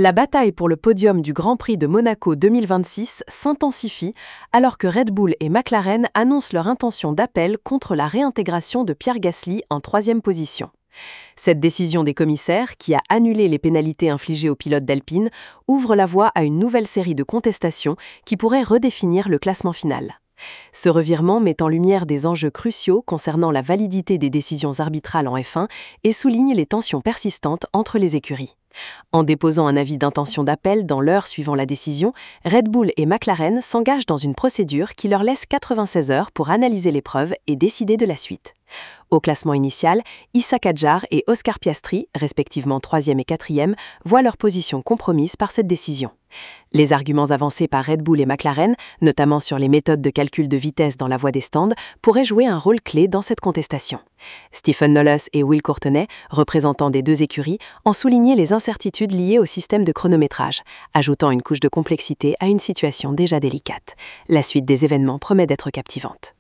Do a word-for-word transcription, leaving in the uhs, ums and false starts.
La bataille pour le podium du Grand Prix de Monaco deux mille vingt-six s'intensifie alors que Red Bull et McLaren annoncent leur intention d'appel contre la réintégration de Pierre Gasly en troisième position. Cette décision des commissaires, qui a annulé les pénalités infligées aux pilotes d'Alpine, ouvre la voie à une nouvelle série de contestations qui pourrait redéfinir le classement final. Ce revirement met en lumière des enjeux cruciaux concernant la validité des décisions arbitrales en F un et souligne les tensions persistantes entre les écuries. En déposant un avis d'intention d'appel dans l'heure suivant la décision, Red Bull et McLaren s'engagent dans une procédure qui leur laisse quatre-vingt-seize heures pour analyser les preuves et décider de la suite. Au classement initial, Issa Kadjar et Oscar Piastri, respectivement troisième et quatrième, voient leur position compromise par cette décision. Les arguments avancés par Red Bull et McLaren, notamment sur les méthodes de calcul de vitesse dans la voie des stands, pourraient jouer un rôle clé dans cette contestation. Stephen Nolles et Will Courtenay, représentants des deux écuries, ont souligné les incertitudes liées au système de chronométrage, ajoutant une couche de complexité à une situation déjà délicate. La suite des événements promet d'être captivante.